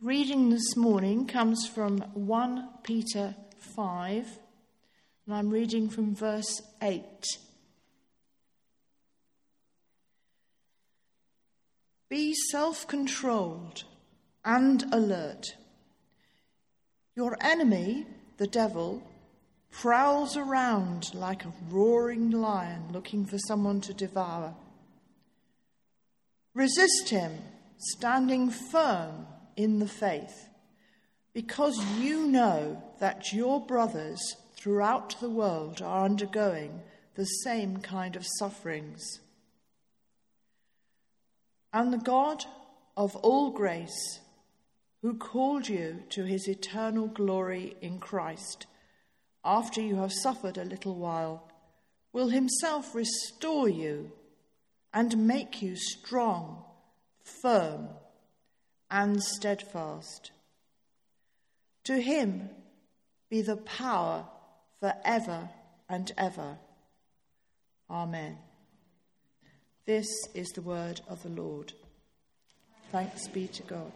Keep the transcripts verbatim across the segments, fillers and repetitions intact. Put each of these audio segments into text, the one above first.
Reading this morning comes from First Peter five, and I'm reading from verse eight. Be self-controlled and alert. Your enemy, the devil, prowls around like a roaring lion looking for someone to devour. Resist him, standing firm in the faith, because you know that your brothers throughout the world are undergoing the same kind of sufferings. And the God of all grace, who called you to his eternal glory in Christ, after you have suffered a little while, will himself restore you and make you strong, firm, and steadfast. To him be the power forever and ever. Amen. This is the word of the Lord. Thanks be to God.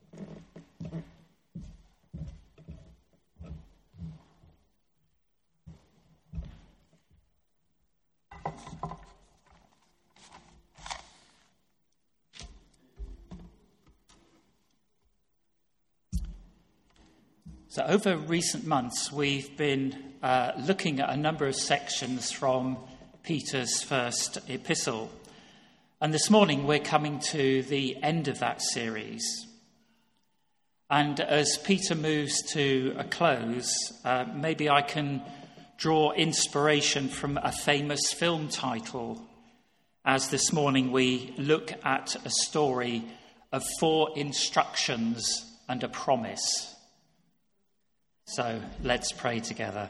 So over recent months, we've been uh, looking at a number of sections from Peter's first epistle. And this morning, we're coming to the end of that series. And as Peter moves to a close, uh, maybe I can draw inspiration from a famous film title, as this morning we look at a story of four instructions and a promise. So let's pray together.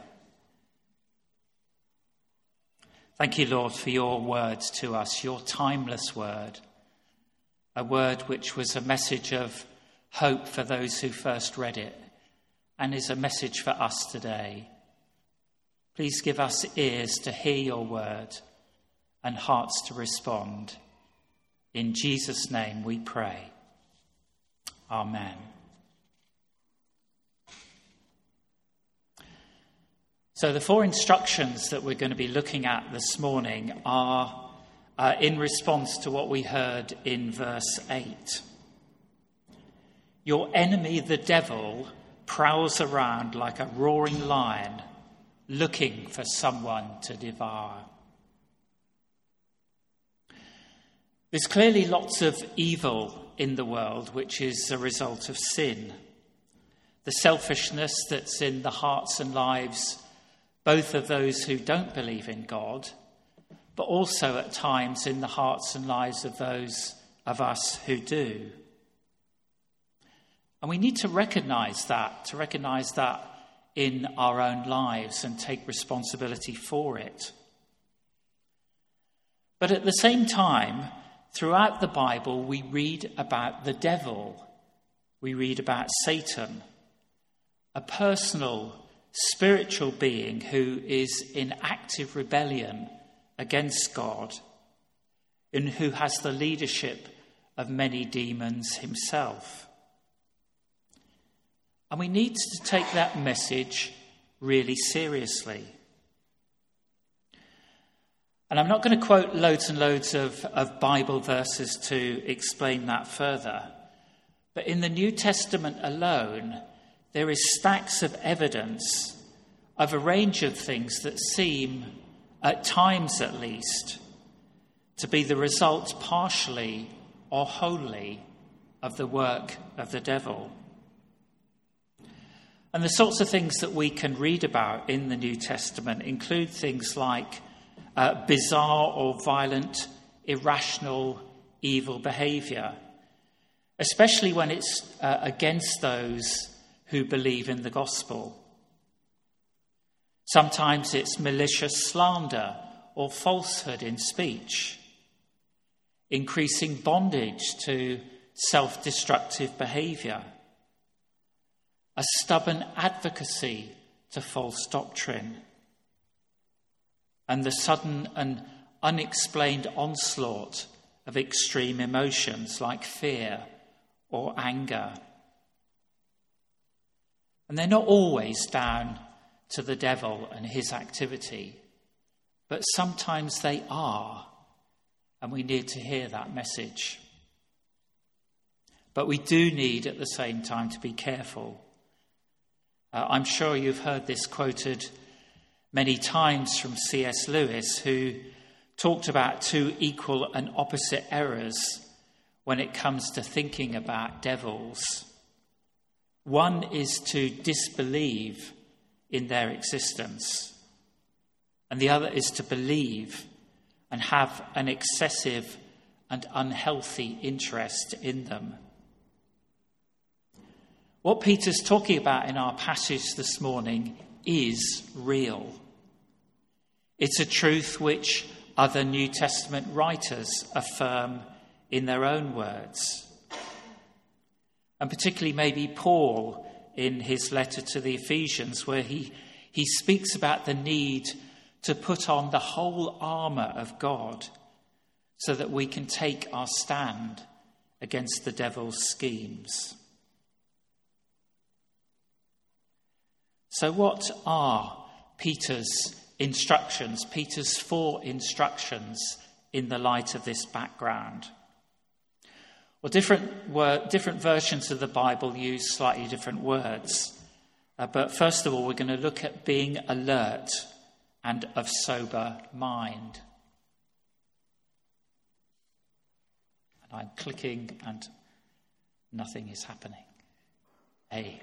Thank you, Lord, for your words to us, your timeless word, a word which was a message of hope for those who first read it and is a message for us today. Please give us ears to hear your word and hearts to respond. In Jesus' name we pray. Amen. So the four instructions that we're going to be looking at this morning are uh, in response to what we heard in verse eight. Your enemy, the devil, prowls around like a roaring lion, looking for someone to devour. There's clearly lots of evil in the world, which is a result of sin. The selfishness that's in the hearts and lives both of those who don't believe in God, but also at times in the hearts and lives of those of us who do. And we need to recognise that, to recognise that in our own lives and take responsibility for it. But at the same time, throughout the Bible, we read about the devil. We read about Satan, a personal spiritual being who is in active rebellion against God and who has the leadership of many demons himself. And we need to take that message really seriously. And I'm not going to quote loads and loads of, of Bible verses to explain that further. But in the New Testament alone, there is stacks of evidence of a range of things that seem, at times at least, to be the result partially or wholly of the work of the devil. And the sorts of things that we can read about in the New Testament include things like uh, bizarre or violent, irrational, evil behaviour, especially when it's uh, against those who believe in the gospel. Sometimes it's malicious slander or falsehood in speech, increasing bondage to self-destructive behaviour, a stubborn advocacy to false doctrine, and the sudden and unexplained onslaught of extreme emotions like fear or anger And they're not always down to the devil and his activity, but sometimes they are, and we need to hear that message. But we do need at the same time to be careful. Uh, I'm sure you've heard this quoted many times from C S Lewis, who talked about two equal and opposite errors when it comes to thinking about devils. One is to disbelieve in their existence, and the other is to believe and have an excessive and unhealthy interest in them. What Peter's talking about in our passage this morning is real. It's a truth which other New Testament writers affirm in their own words. And particularly maybe Paul in his letter to the Ephesians, where he, he speaks about the need to put on the whole armour of God so that we can take our stand against the devil's schemes. So what are Peter's instructions, Peter's four instructions in the light of this background? Well, different word, different versions of the Bible use slightly different words. Uh, but first of all, we're going to look at being alert and of sober mind. And I'm clicking and nothing is happening. A.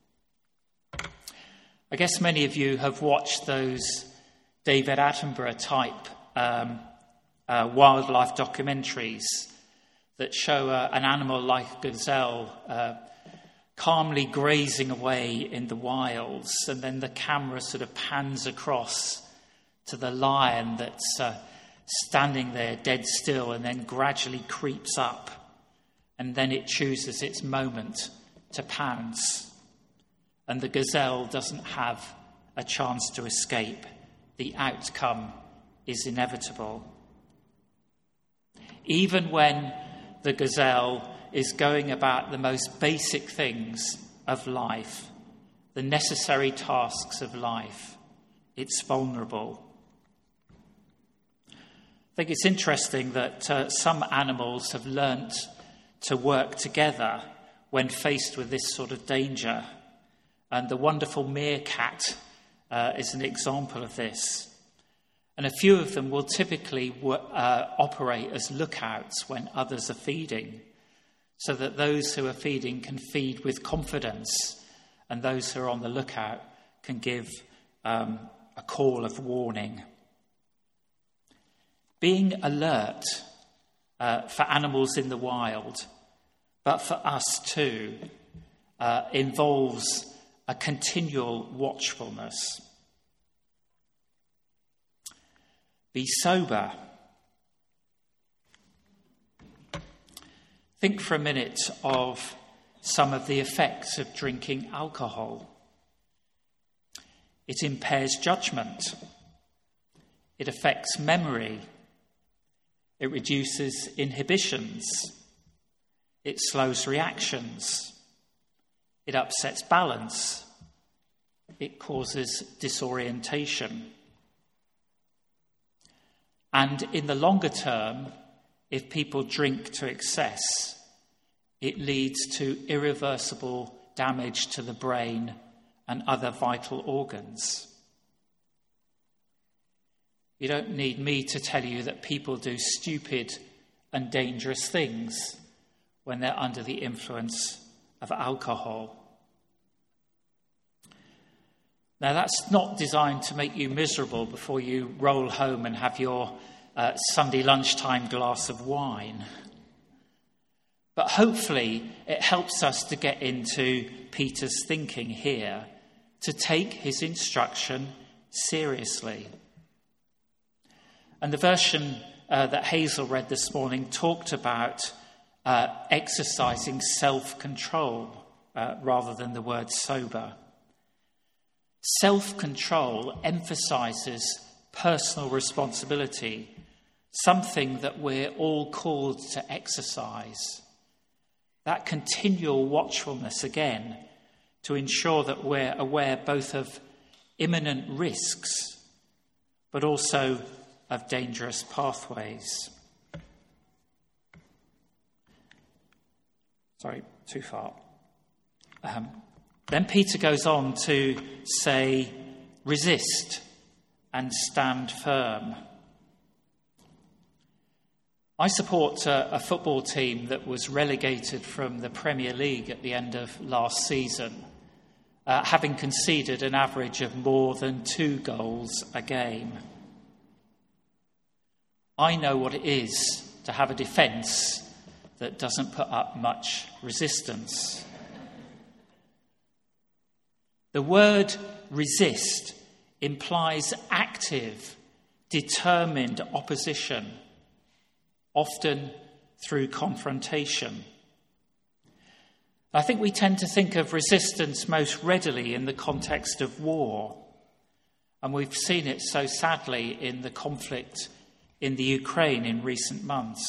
I guess many of you have watched those David Attenborough type um, uh, wildlife documentaries that show uh, an animal like a gazelle uh, calmly grazing away in the wilds, and then the camera sort of pans across to the lion that's uh, standing there dead still and then gradually creeps up, and then it chooses its moment to pounce. And the gazelle doesn't have a chance to escape. The outcome is inevitable. Even when the gazelle is going about the most basic things of life, the necessary tasks of life, it's vulnerable. I think it's interesting that uh, some animals have learnt to work together when faced with this sort of danger. And the wonderful meerkat uh, is an example of this. And a few of them will typically uh, operate as lookouts when others are feeding, so that those who are feeding can feed with confidence, and those who are on the lookout can give um, a call of warning. Being alert uh, for animals in the wild, but for us too, uh, involves a continual watchfulness. Be sober. Think for a minute of some of the effects of drinking alcohol. It impairs judgment. It affects memory. It reduces inhibitions. It slows reactions. It upsets balance. It causes disorientation. And in the longer term, if people drink to excess, it leads to irreversible damage to the brain and other vital organs. You don't need me to tell you that people do stupid and dangerous things when they're under the influence of alcohol. Now, that's not designed to make you miserable before you roll home and have your uh, Sunday lunchtime glass of wine. But hopefully it helps us to get into Peter's thinking here, to take his instruction seriously. And the version uh, that Hazel read this morning talked about uh, exercising self-control uh, rather than the word sober. Self-control emphasizes personal responsibility, something that we're all called to exercise. That continual watchfulness, again, to ensure that we're aware both of imminent risks, but also of dangerous pathways. Sorry, too far. Um, then Peter goes on to say, resist and stand firm. I support a, a football team that was relegated from the Premier League at the end of last season, uh, having conceded an average of more than two goals a game. I know what it is to have a defence that doesn't put up much resistance. The word resist implies active, determined opposition, often through confrontation. I think we tend to think of resistance most readily in the context of war, and we've seen it so sadly in the conflict in the Ukraine in recent months.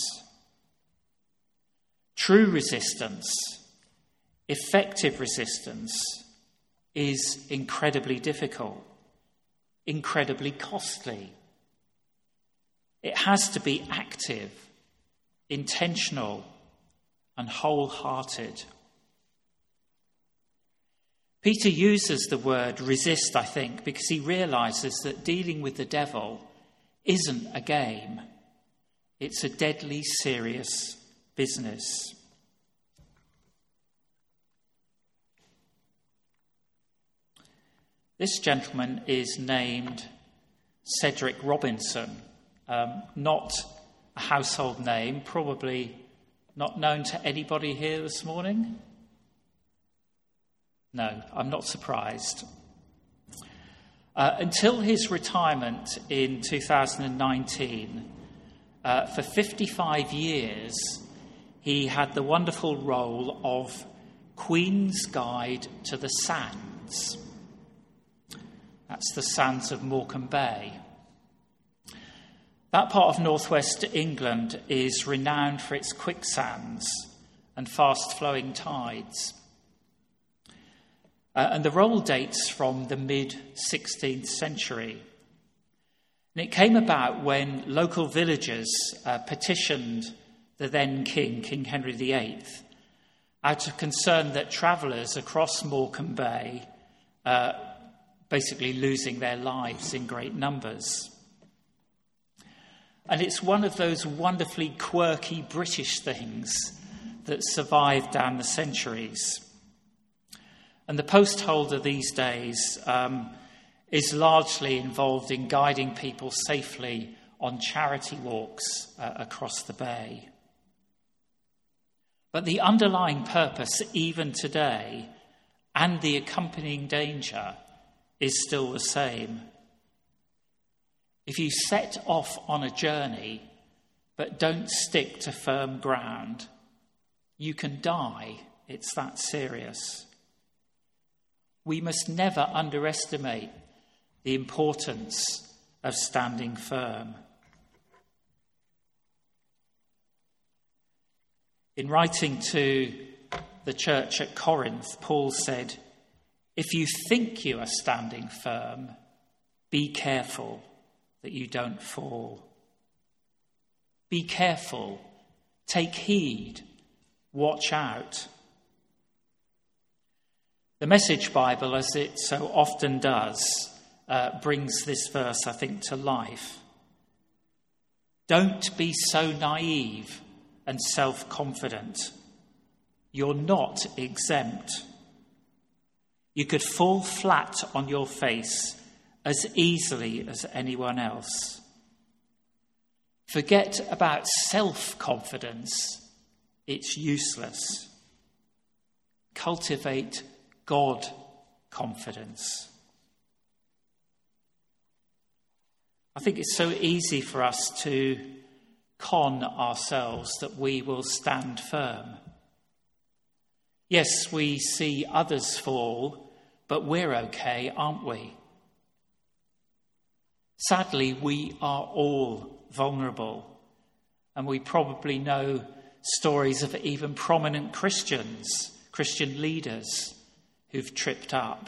True resistance, effective resistance, is incredibly difficult, incredibly costly. It has to be active, intentional, and wholehearted. Peter uses the word resist, I think, because he realises that dealing with the devil isn't a game. It's a deadly serious business. This gentleman is named Cedric Robinson, um, not a household name, probably not known to anybody here this morning. No, I'm not surprised. Uh, until his retirement in two thousand nineteen, uh, for fifty-five years, he had the wonderful role of Queen's Guide to the Sands. That's the sands of Morecambe Bay. That part of northwest England is renowned for its quicksands and fast-flowing tides. Uh, and the role dates from the mid-sixteenth century. And it came about when local villagers uh, petitioned the then king, King Henry the Eighth, out of concern that travellers across Morecambe Bay uh, basically losing their lives in great numbers. And it's one of those wonderfully quirky British things that survived down the centuries. And the post holder these days um, is largely involved in guiding people safely on charity walks uh, across the bay. But the underlying purpose, even today, and the accompanying danger, is still the same. If you set off on a journey but don't stick to firm ground, you can die. It's that serious. We must never underestimate the importance of standing firm. In writing to the church at Corinth, Paul said, "If you think you are standing firm, be careful that you don't fall." Be careful, take heed, watch out. The Message Bible, as it so often does, uh, brings this verse, I think, to life. Don't be so naive and self-confident. You're not exempt. You could fall flat on your face as easily as anyone else. Forget about self-confidence. It's useless. Cultivate God confidence. I think it's so easy for us to con ourselves that we will stand firm. Yes, we see others fall, but we're okay, aren't we? Sadly, we are all vulnerable, and we probably know stories of even prominent Christians, Christian leaders, who've tripped up.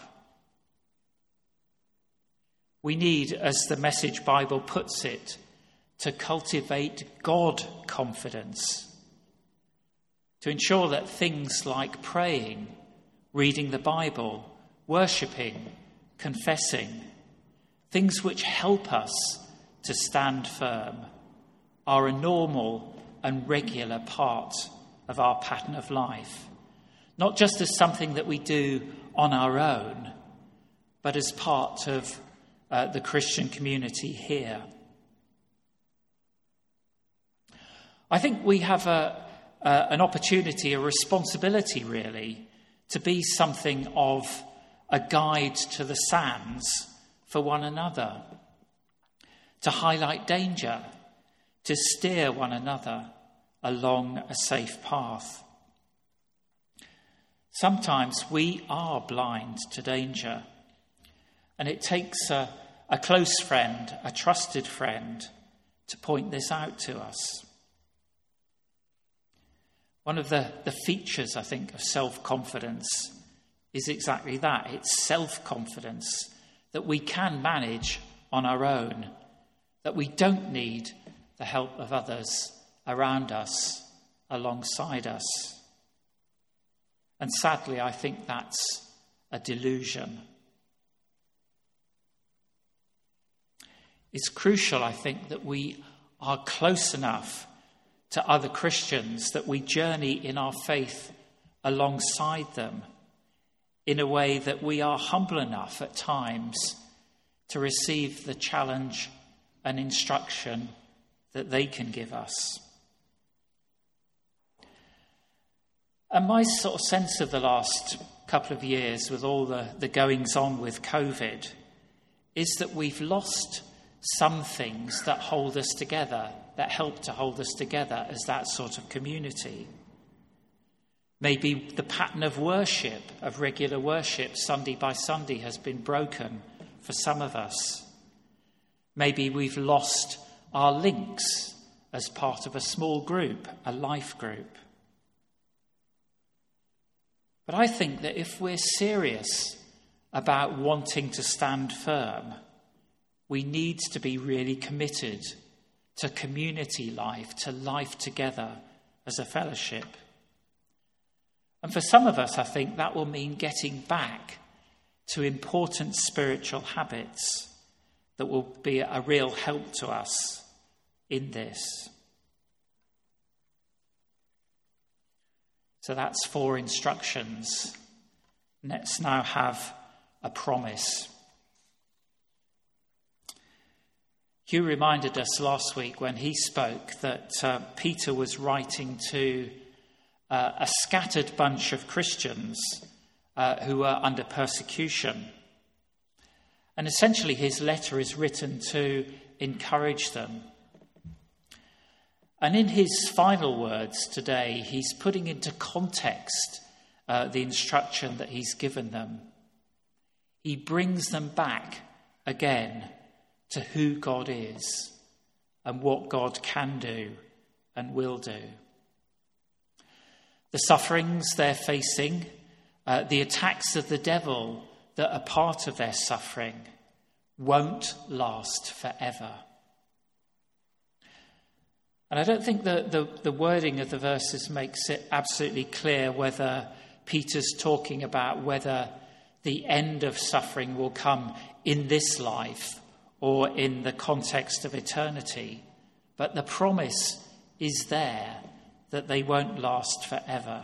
We need, as the Message Bible puts it, to cultivate God confidence, to ensure that things like praying, reading the Bible, worshipping, confessing, things which help us to stand firm, are a normal and regular part of our pattern of life, not just as something that we do on our own, but as part of uh, the Christian community here. I think we have a, uh, an opportunity, a responsibility really, to be something of a guide to the sands for one another, to highlight danger, to steer one another along a safe path. Sometimes we are blind to danger, and it takes a, a close friend, a trusted friend, to point this out to us. One of the, the features, I think, of self-confidence is exactly that. It's self-confidence that we can manage on our own, that we don't need the help of others around us, alongside us. And sadly, I think that's a delusion. It's crucial, I think, that we are close enough to other Christians, that we journey in our faith alongside them in a way that we are humble enough at times to receive the challenge and instruction that they can give us. And my sort of sense of the last couple of years, with all the, the goings on with COVID, is that we've lost some things that hold us together, that help to hold us together as that sort of community. Maybe the pattern of worship, of regular worship, Sunday by Sunday, has been broken for some of us. Maybe we've lost our links as part of a small group, a life group. But I think that if we're serious about wanting to stand firm, we need to be really committed to community life, to life together as a fellowship. And for some of us, I think that will mean getting back to important spiritual habits that will be a real help to us in this. So that's four instructions. Let's now have a promise. Hugh reminded us last week when he spoke that uh, Peter was writing to uh, a scattered bunch of Christians uh, who were under persecution. And essentially his letter is written to encourage them. And in his final words today, he's putting into context uh, the instruction that he's given them. He brings them back again to who God is and what God can do and will do. The sufferings they're facing, uh, the attacks of the devil that are part of their suffering, won't last forever. And I don't think the, the, the wording of the verses makes it absolutely clear whether Peter's talking about whether the end of suffering will come in this life or in the context of eternity. But the promise is there that they won't last forever.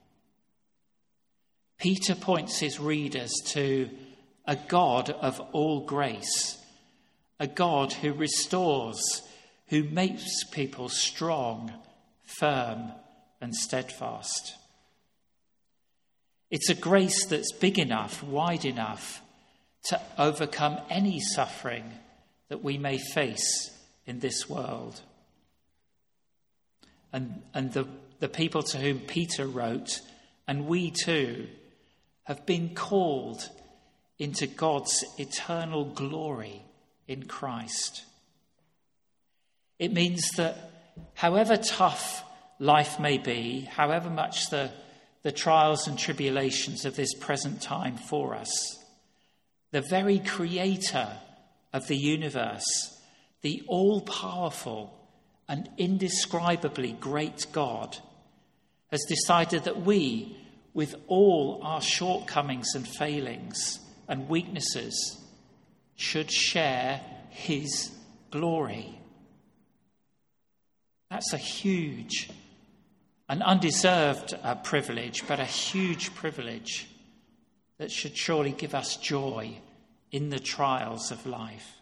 Peter points his readers to a God of all grace, a God who restores, who makes people strong, firm, and steadfast. It's a grace that's big enough, wide enough to overcome any suffering that we may face in this world. And, and the, the people to whom Peter wrote, and we too, have been called into God's eternal glory in Christ. It means that however tough life may be, however much the, the trials and tribulations of this present time for us. The very creator of the universe, the all-powerful and indescribably great God, has decided that we, with all our shortcomings and failings and weaknesses, should share his glory. That's a huge, an undeserved uh, privilege, but a huge privilege that should surely give us joy in the trials of life.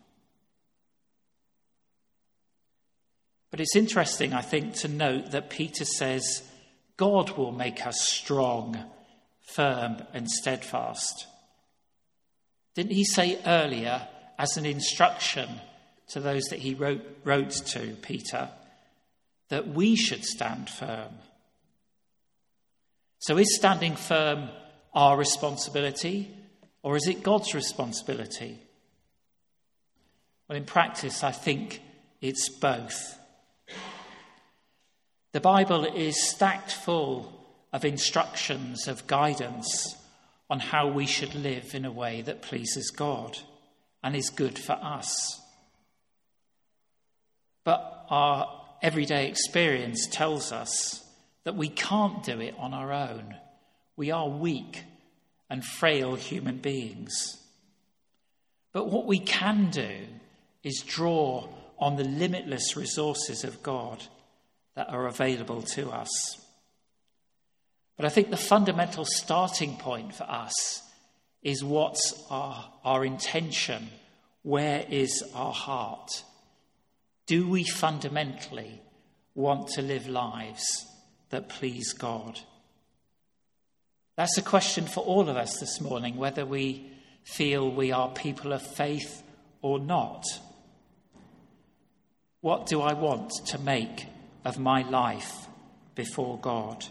But it's interesting, I think, to note that Peter says, God will make us strong, firm, and steadfast. Didn't he say earlier, as an instruction to those that he wrote, wrote to, Peter, that we should stand firm? So is standing firm our responsibility, or is it God's responsibility? Well, in practice, I think it's both. The Bible is stacked full of instructions, of guidance on how we should live in a way that pleases God and is good for us. But our everyday experience tells us that we can't do it on our own. We are weak and frail human beings. But what we can do is draw on the limitless resources of God that are available to us. But I think the fundamental starting point for us is what's our, our intention? Where is our heart? Do we fundamentally want to live lives that please God? That's a question for all of us this morning, whether we feel we are people of faith or not. What do I want to make of my life before God?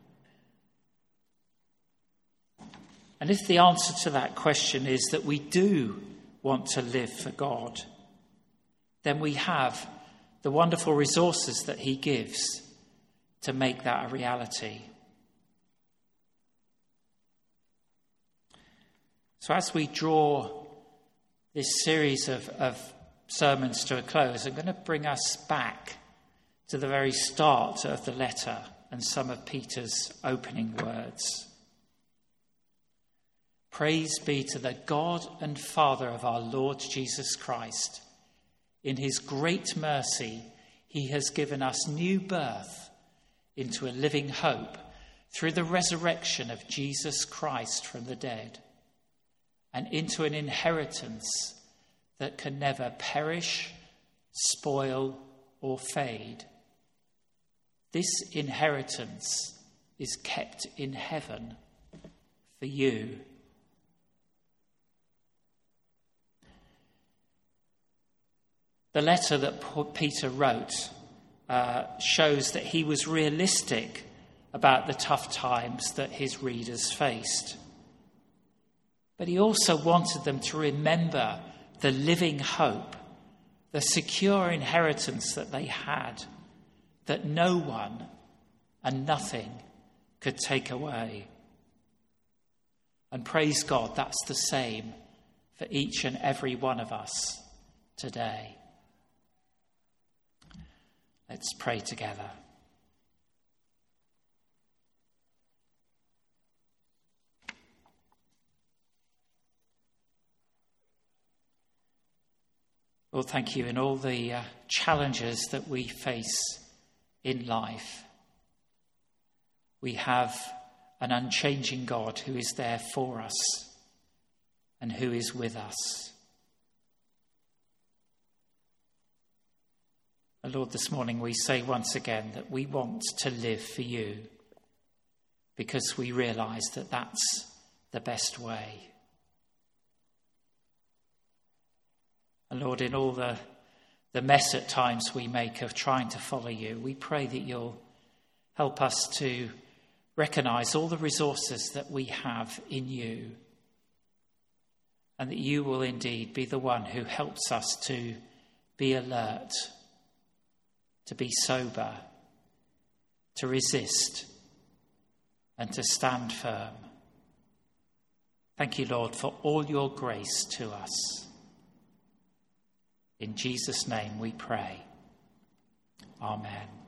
And if the answer to that question is that we do want to live for God, then we have the wonderful resources that he gives to make that a reality. So as we draw this series of, of sermons to a close, I'm going to bring us back to the very start of the letter and some of Peter's opening words. Praise be to the God and Father of our Lord Jesus Christ. In his great mercy, he has given us new birth into a living hope through the resurrection of Jesus Christ from the dead, and into an inheritance that can never perish, spoil, or fade. This inheritance is kept in heaven for you. The letter that Peter wrote uh, shows that he was realistic about the tough times that his readers faced. But he also wanted them to remember the living hope, the secure inheritance that they had, that no one and nothing could take away. And praise God, that's the same for each and every one of us today. Let's pray together. Lord, thank you in all the uh, challenges that we face in life. We have an unchanging God who is there for us and who is with us. And Lord, this morning we say once again that we want to live for you because we realise that that's the best way. And Lord, in all the, the mess at times we make of trying to follow you, we pray that you'll help us to recognise all the resources that we have in you, and that you will indeed be the one who helps us to be alert, to be sober, to resist, and to stand firm. Thank you, Lord, for all your grace to us. In Jesus' name we pray. Amen.